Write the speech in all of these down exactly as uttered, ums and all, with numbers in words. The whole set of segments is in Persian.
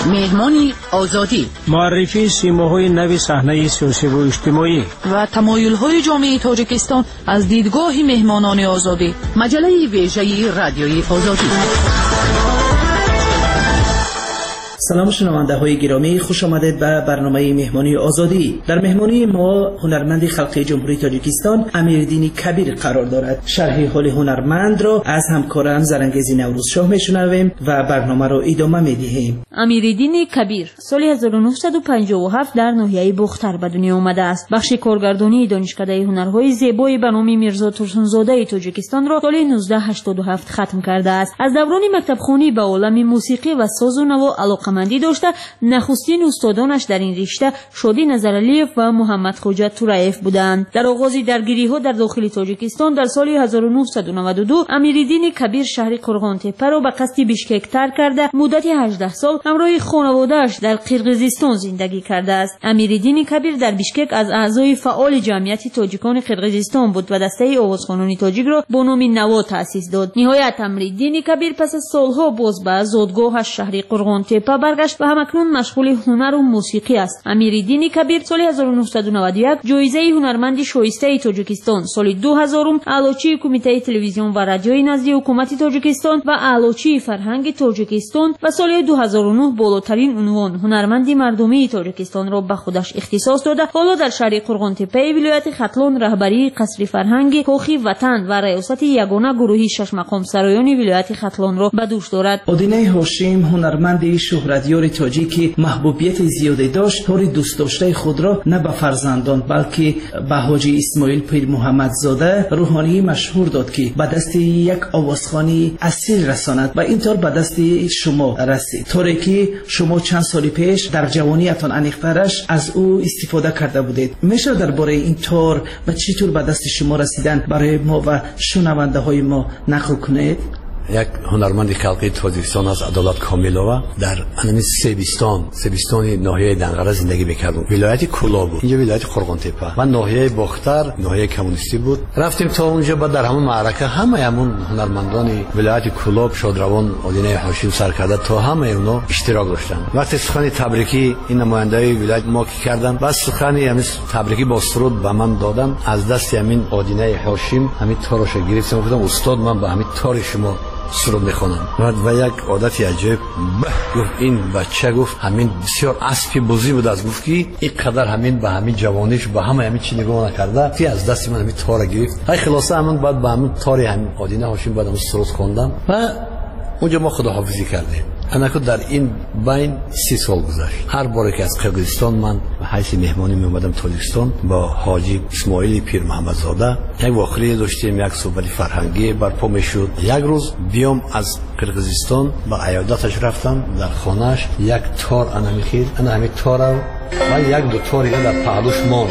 مهمانی آزادی، معرفی سیماهای نو صحنه سیاسی و اجتماعی و تمایل‌های جامعه تاجیکستان از دیدگاه مهمانان آزادی. مجله ویژه رادیوی آزادی. سلام شنونده های گرامی، خوش آمدید به برنامه مهمانی آزادی. در مهمانی ما هنرمند خلقی جمهوری تاجیکستان امیردین کبیر قرار دارد. شرح حال هنرمند را از همکارم زرنگیز نوروز شاه میشنویم و برنامه را ادامه میدهیم. امیردین کبیر سال هزار و نهصد و پنجاه و هفت در ناحیه بختر به دنیا آمده است. بخش کارگردانی دانشکده هنرهای زیبای به نام میرزا ترسونزاده تاجیکستان را سال نوزده هشتاد و هفت ختم کرده است. از دوران مکتبخوانی به عالم موسیقی و ساز و نوا علاقه‌مندی داشته. نخستین استادانش در این رشته شادی نظرعلیف و محمد خوجا تورایف بودند. در آغاز درگیری‌ها در داخل تاجیکستان در سال هزار و نهصد و نود و دو امیردین کبیر شهر قرغانتپه را به قصد بیشکک ترک کرده مدت هجده سال همراه خانواده‌اش در قرقیزستان زندگی کرده است. امیردین کبیر در بیشکک از اعضای فعال جمعیت تاجیکان قرقیزستان بود و دسته آوازخوانان تاجیک را با نام نوا تأسیس داد. نهایت امیردین کبیر پس از سالها باز به زادگاهش شهر قرغانتپه برگشت و همکنون مشغول هنر و موسیقی است. امیردین کبیر سال هزار و نهصد و نود و یک جایزه هنرمند شایسته تاجیکستان، سال دو هزار اعلاچی کمیته تلویزیون و رادیوی نزد حکومت تاجیکستان و اعلاچی فرهنگ تاجیکستان و سال دو هزار و نه بالاترین عنوان هنرمند مردمی تاجیکستان را به خودش اختصاص داده. حالا در شهر قرغانتپه ولایت ختلان رهبری قصر فرهنگ کوخی وطن و ریاست یگانه گروهی شش مقام سرایان ولایت ختلان را به دوش دارد. آدینه هاشم هنرمند شهرتیار تاجیکی محبوبیت زیادی داشت. طور دوست داشته خود را نه به فرزندان بلکه به حاجی اسماعیل پیر محمد زاده روحانی مشهور داد که به دست یک آوازخوانی اصیل رساند و اینطور به دست شما رسید. طوری که شما چند سال پیش در جوانیتان انیخترش از او استفاده کرده بودید. میشه درباره این طور و چطور به دست شما رسیدن برای ما و شنونده های ما نقل کنید؟ یک هنرمند خلقی تاجیکستان از عدالت کاملووا در انمی سیبستان سیبستان ناحیه دنقره زندگی میکردم. ولایت کولا بود، اینجا ولایت قرغانتپه و ناحیه بختر ناحیه کمونیستی بود. رفتیم تا اونجا بعد در همون معرکه همه همون هنرمندان ولایت کولا شادروان آدینه هاشم سرکرده تا همه اونا اشتراک داشتن. وقتی سخن تبریکی این نمایندای ولایت ما کردن بس سخن همین تبریکی با سرود به من دادن. از دست همین آدینه هاشم همین تاروش گرفتم. گفتم استاد من به همین تار شما سرود میخونم. و یک عادتی عجیب گفت این بچه گفت همین بسیار اسبی بزی بود از گفت که این قدر همین به همین جوانیش به همه همین چی نگاه نکرده که از دست من همین تار گرفت. های خلاصه همون بعد به همین تاری همین آدینه هاشم بعد همون سرود خوندم و اونجا ما خداحافظی کردیم. انکو در این بین سی سال گذشت. هر باری که از قرقیزستان من به حیث مهمانی می اومدم تاجیکستان با حاجی اسماعیل پیر محمد زاده یک واقعه داشتیم، یک صحبت فرهنگی برپا میشد. یک روز بیام از قرقیزستان با عیادتش رفتم در خانهش، یک تار انا میخید انا همین تار و یک دو تاری در پهلوش ماند.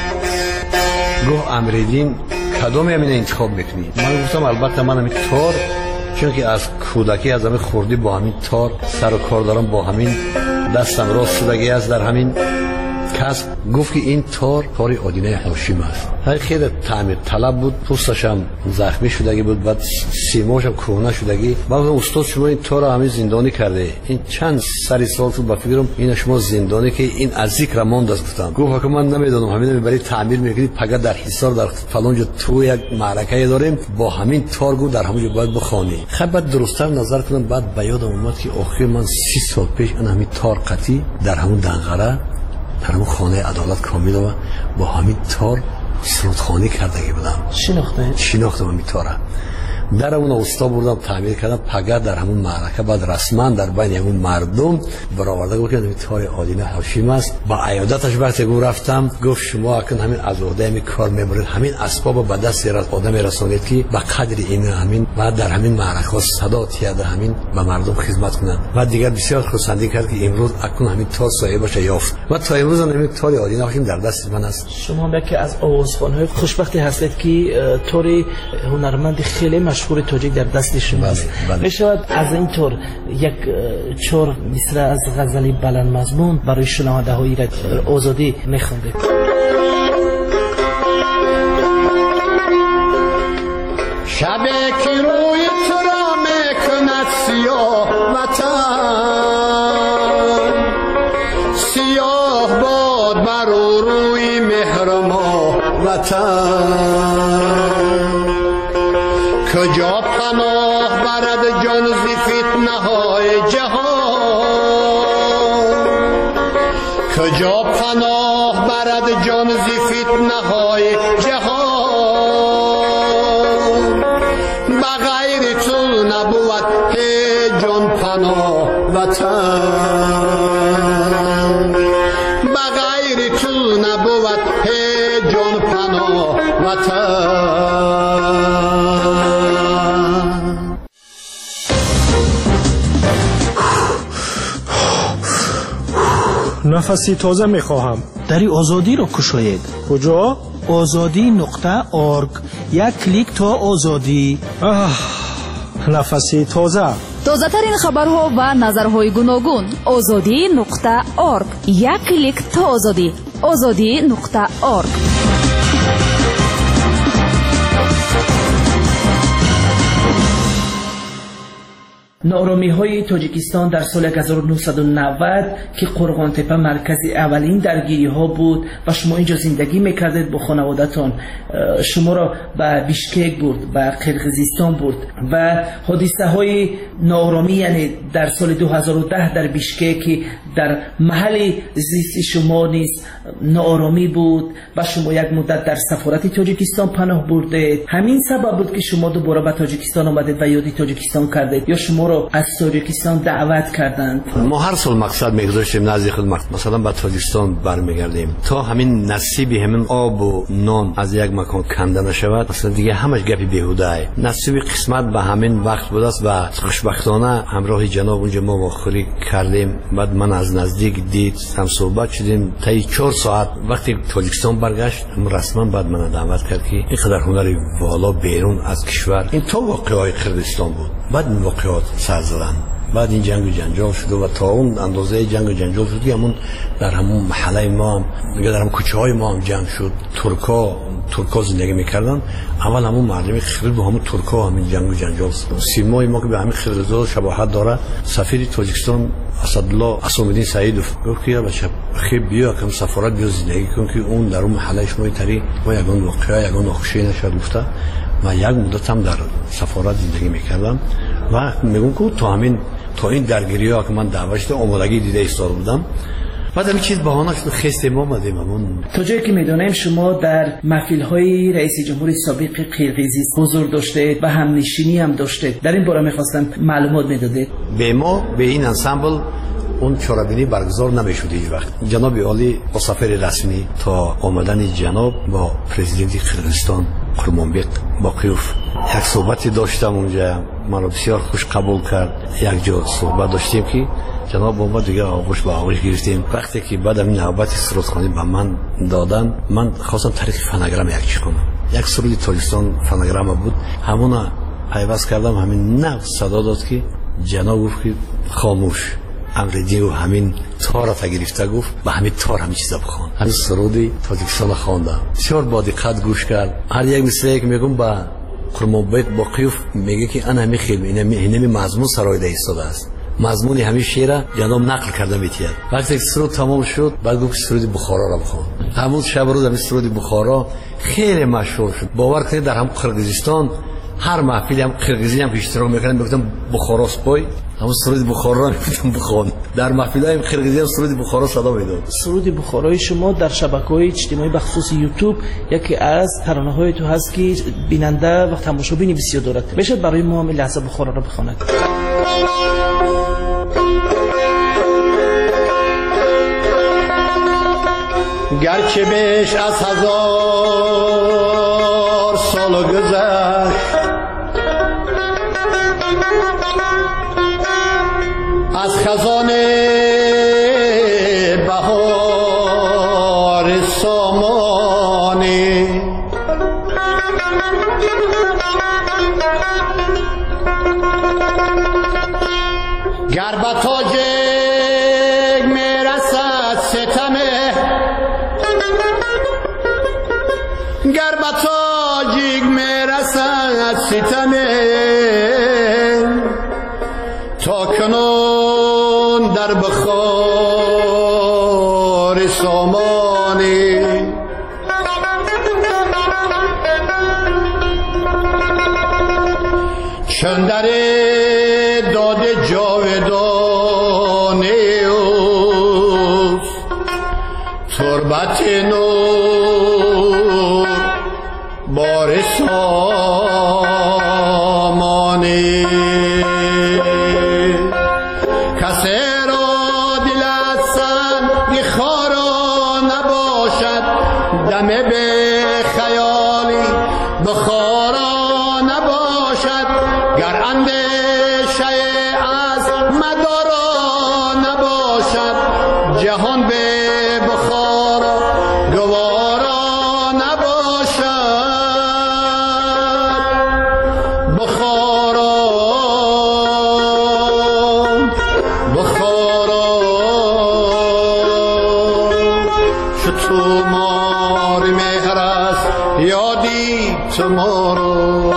گفت امیردین کدام همین انتخاب میکنی؟ من گفتم البته من همین تار، چون که از کودکی از همین خوردی با همین تار سر و کار دارم، با همین دستم راست شدگی است در همین کسب. گفت که این تار تار آدینه هاشم است. خیلی تعمیر طلب بود، پوستش هم زخمی شدگی بود، بعد سیماش هم کهنه شدگی. بعد استاد شما این تار همین زندانی کرده، این چند سری سال تو با فکرم این شما زندانی که این از ذکر ماند است. گفتم گفت که من نمیدونم همین برای تعمیر میکنید فقط در حصار در فلان جا تو یک معرکه داریم با همین تار گو در همون جا باید بخوانی. خب بعد درست‌تر نظر کردم، بعد به یادم اومد که آخر من سی سال پیش این همین تار قطی در همون دنقره در همون خانه عدالت کاملووا با همین تار سرودخوانی کردگی بودم. شناخته؟ شناختم همین تاره. در اون اوستا بردم تعمیر کردم فقط در همون معرکه. بعد رسما در بین همون مردم برآورده گفت که همین تار آدینه هاشم است. با عیادتش وقتی گفت رفتم گفت شما اکن همین از عهده همین کار میبرید، همین اسباب به دست آدم رسانید که به قدر این همین بعد در همین معرکه صدا تیاده همین به مردم خدمت کنند. و دیگر بسیار خرسندی کرد که امروز اکن همین تار صاحبش یافت و تا امروز همین تار آدینه هاشم در دست من است. شما یکی از آوازخوان‌های خوشبختی هستید که تار هنرمند خیلی مشهور تاجیک در دست شماست. میشود از این طور یک چور مثل از غزلی بلند مضمون برای شنونده های آزادی میخوندید؟ شب که روی تو را میکند سیاه وطن، وطن کجا پناه برد جان ز فتنه های جهان کجا پناه برد جان ز فتنه های جهان بغیر تو نبود جان پناه وطن بغیر تو نبود جان پناه وطن نفسی تازه میخواهم. دری آزادی رو کشاید. کجا؟ آزادی نقطه ارگ. یک کلیک تا آزادی. آه، نفسی تازه. تازه ترین خبرها و نظرهای گوناگون. آزادی نقطه ارگ. یک کلیک تا آزادی. آزادی نقطه ارگ. نارامی های تاجیکستان در سال هزار و نهصد و نود که قرغان تپه مرکز اولین درگیری ها بود و شما اینجا زندگی میکردید با خانوادتان، شما را به بیشکک برد، به قرقیزستان برد و حادثه های نارامی، یعنی در سال دو هزار و ده در بیشکک در محل زیست شما نیز نارامی بود و شما یک مدت در سفارت تاجیکستان پناه بردید. همین سبب بود که شما دوباره به تاجیکستان آمدید و یادی تاجیکستان کردید یا شما را از تاجیکستان دعوت کردند؟ ما هر سال مقصد میگذاشتیم نزد خود مثلا به تاجیکستان برمیگردیم تا همین نصیبی همین آب و نان از یک مکان کنده نشود، مثلا دیگه همش گپی بیهوده ای. نصیب قسمت به همین وقت بود است و خوشبختانه همراه جناب اونجا ما مخوری کردیم. بعد من از نزدیک دید، هم صحبت شدیم تا چهار ساعت. وقتی تاجیکستان برگشت رسما بعد من دعوت کرد که این قدر هنری والا بیرون از کشور این تا واقعای قرقیزستان بود. بعد این واقعات سر زدن، بعد این جنگ و جنجال شد و تا اون اندازه جنگ و جنجال شد که همون در همون محله ما هم در همون کوچه های ما هم جنگ شد. ترکا ترکا زندگی میکردن، اول همون مردمی خرید و همون ترکا همین جنگ و جنجال شد. سیمای ما که به همین خرید شباهت داره، سفیر تاجیکستان اسدالله اسامالدین سعیدوف گفت که بچه خیلی بیا که سفارت بیا زندگی کن که اون در اون محله شما اینطوری ما یگان واقعا یگان ناخوشی نشد. گفته من یک مدت هم در سفارت زندگی میکردم و میگم که تا همین تا این درگیری ها که من دعوت شده آمادگی دیده ایستاده بودم. بعد همین چیز بهانه شد خسته ما آمدیم. همون تا جایی که میدونیم شما در محفل های رئیس جمهور سابق قرقیزستان حضور داشتید و همنشینی هم داشتید. در این باره میخواستم معلومات میدادید. به ما به این انسامبل اون چرابینی برگزار نمیشد هیچ وقت. جناب عالی با سفر رسمی تا آمدن جناب با پرزیدنت قرقیزستان قرمانبک باقیوف یک صحبتی داشتم اونجا، من رو بسیار خوش قبول کرد. یک جا صحبت داشتیم که جناب با ما دیگه آغوش با آغوش گرفتیم. وقتی که بعد این نوبت سرودخوانی به من دادن، من خواستم طریق فناگرام یک چی کنم. یک سرود تاجیکستان فناگرام بود، همون پیوست کردم. همین نه صدا داد که جناب گفت که خاموش امردی و همین تار را گرفته گفت به همین تار همین چیزا بخوان. همین سرودی تاجیکستان خواندم، بسیار با دقت گوش کرد. هر یک مثل که میگم با قرمانبک باقیوف میگه که انا همین خیلی اینمی مضمون سرایده ایستاده است. مضمون همین شعر جناب نقل کرده میتید. وقتی سرود تمام شد بعد گفت سرود بخارا را بخوان. همون شب روز همین سرود بخارا خیلی مشهور شد. باور کنید در هم قرقیزستان هر محفلی هم قرقیزی هم اشتراک میکنن میگفتن بخارا سپای، همون سرود بخارا میگفتن بخوان. در محفلای قرقیزی هم سرود بخارا صدا میداد. سرود بخارای شما در شبکه‌های اجتماعی بخصوص یوتیوب یکی از ترانه‌های تو هست که بیننده و تماشابین بسیار دارد. بشه برای ما همین لحظه بخارا را بخواند. گرچه بیش از هزار سال گذشت از خزان بهار سامانی گر به تاج میرسد ستمه گر به تاجیک میرسد ستمه تا کنون در بخار سامانی خط نور بار سامانی کسی را دلت سنگ خارا نباشد دم به خیالی بخارا نباشد گر اندیشه از مدارا نباشد جهان به بخارا گوارا نباشد بخارا بخارا شتو مار مهر است یادی تمارو.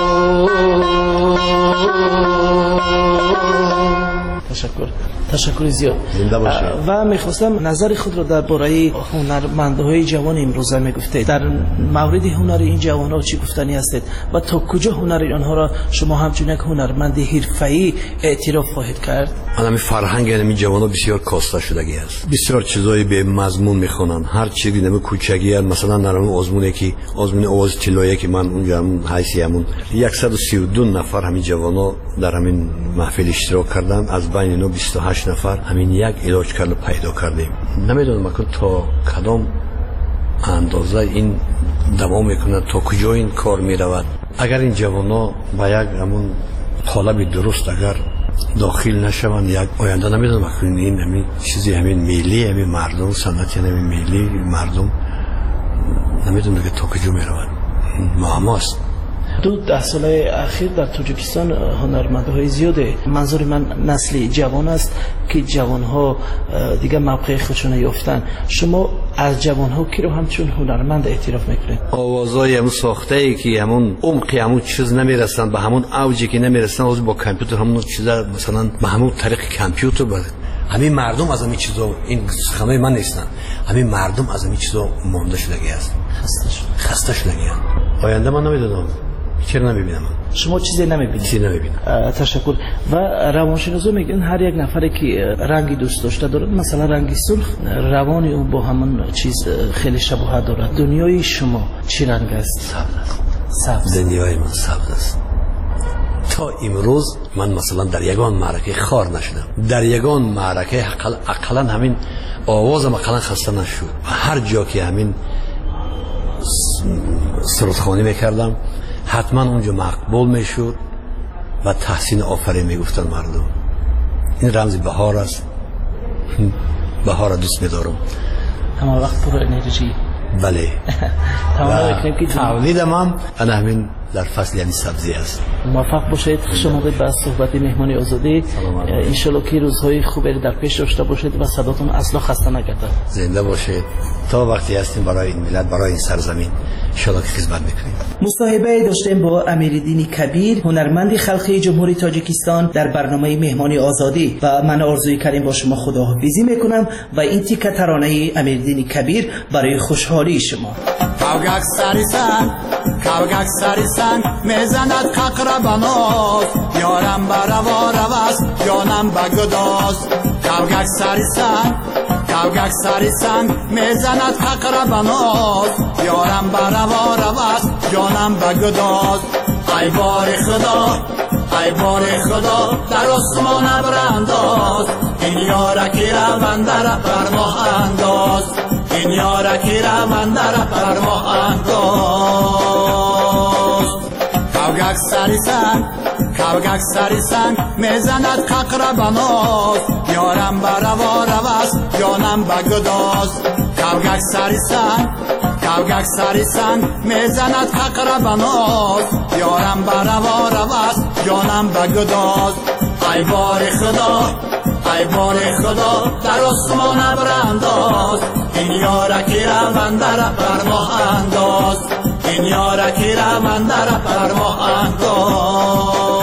تشکر تشکر زیاد و میخواستم نظر خود را درباره هنرمندهای جوان امروزه میگفته. در مورد هنر این جوان ها چی گفتنی هستید و تا کجا هنر آنها را شما همچون یک هنرمند حرفه‌ای اعتراف خواهید کرد؟ همین فرهنگ این جوان ها بسیار کاسته شدگی است. بسیار چیزای به مضمون میخونن. هر چیزی نمی کوچگی است. مثلا در اون آزمونه که آزمون آواز طلایی که من اونجا همون حیثیمون صد و سی و دو نفر همین جوان ها در همین محفل اشتراک کردن. از بین اینا بیست و هشت نفر همین یک علاج کرد پیدا کردیم. نمیدونم که تا کدام اندازه این دوام میکنه، تا کجا این کار میرود. اگر این جوانا با یک همون قالب درست اگر داخل نشوند یک آینده نمیدونم که این همین چیزی همین ملی همین مردم صنعت همین ملی مردم نمیدونم که تا کجا میرود. معماست. دو ده ساله اخیر در تاجیکستان هنرمندهای زیاده. منظور من نسل جوان است که جوانها دیگه موقع خودشون یافتن. شما از جوانها کی رو همچون هنرمند اعتراف میکنید؟ آوازای همون ساخته ای که همون عمقی همون چیز نمیرسن، به همون اوجی که نمیرسن، از با کامپیوتر همون چیزا مثلا به همون طریق کامپیوتر بود. همین مردم از همین چیزا، این خمه من نیستن، همین مردم از همین چیزا مونده شدگی است. خسته شد خسته شدگی. آینده من نمیدونم چرا نمیبینم. شما چیزی نمیبینید؟ چیزی نمیبینم. تشکر. و روانشناسا میگن هر یک نفری که رنگی دوست داشته دارد، مثلا رنگی سرخ، روانی اون با همون چیز خیلی شباهت دارد. دنیای شما چی رنگ است؟ سبز. سبز. دنیای من سبز است. تا امروز من مثلا در یگان معرکه خار نشدم. در یگان معرکه اقلا همین آوازم اقلا خسته نشد. هر جا که همین سرودخوانی میکردم حتما اونجا مقبول میشد و تحسین آفرین میگفتن مردم. این رمز بهار است. بهار را دوست میدارم. تمام وقت پر انرژی. بله. تمام وقت تولیدم هم انا همین در فصل یعنی سبزی است. موفق باشید. شما به بس صحبت مهمانی آزادی. انشالله که روزهای خوبی در پیش داشته باشید و صداتون اصلا خسته نگردد. زنده باشید. تا وقتی هستیم برای این ملت، برای این سرزمین انشالله که خدمت میکنیم. مصاحبه داشتیم با امیرالدین کبیر، هنرمند خلقی جمهوری تاجیکستان در برنامه مهمانی آزادی و من آرزوی کردیم با شما خداحافظی میکنم و این تیکه ترانه امیرالدین کبیر برای خوشحالی شما. کاوگک سریسن کاوگک سریسن میزند ققر بناز یارم بروا روست جانم بگداز کاوگک سریسن کاوگک سریسن میزند ققر بناز یارم بروا روست جانم بگداز ای بار خدا ای بار خدا در آسمان برانداز این یارکی را من در پرماه انداز این یارکی را من در پرماه انداز کاوگک سریسن کاوگک سریسن میزند ققر بناز یارم بروا روست جانم بگداز کاوگک سریسن کاوگک سریسن میزند ققر بناز یارم بروا روست جانم بگداز ای بار خدا ای بار خدا در آسمان برانداز این یارکی را من در پرماه انداز این یارکی را من در پرماه انداز